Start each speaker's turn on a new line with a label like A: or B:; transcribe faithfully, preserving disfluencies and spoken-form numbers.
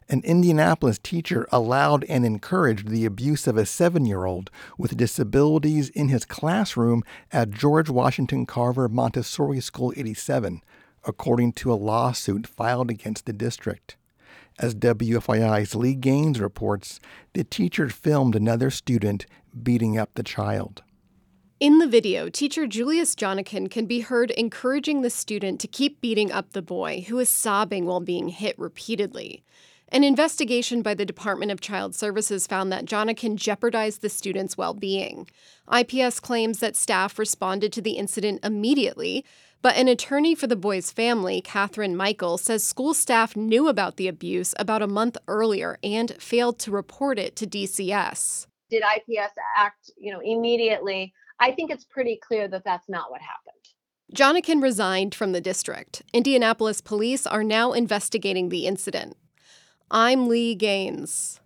A: An Indianapolis teacher allowed and encouraged the abuse of a seven-year-old with disabilities in his classroom at George Washington Carver Montessori School eighty-seven, according to a lawsuit filed against the district. As W F Y I's Lee Gaines reports, the teacher filmed another student beating up the child.
B: In the video, teacher Julius Jonikin can be heard encouraging the student to keep beating up the boy, who is sobbing while being hit repeatedly. An investigation by the Department of Child Services found that Jonikin jeopardized the student's well-being. I P S claims that staff responded to the incident immediately, but an attorney for the boy's family, Catherine Michael, says school staff knew about the abuse about a month earlier and failed to report it to D C S.
C: Did I P S act, you know, immediately? I think it's pretty clear that that's not what happened.
B: Jonikin resigned from the district. Indianapolis police are now investigating the incident. I'm Lee Gaines.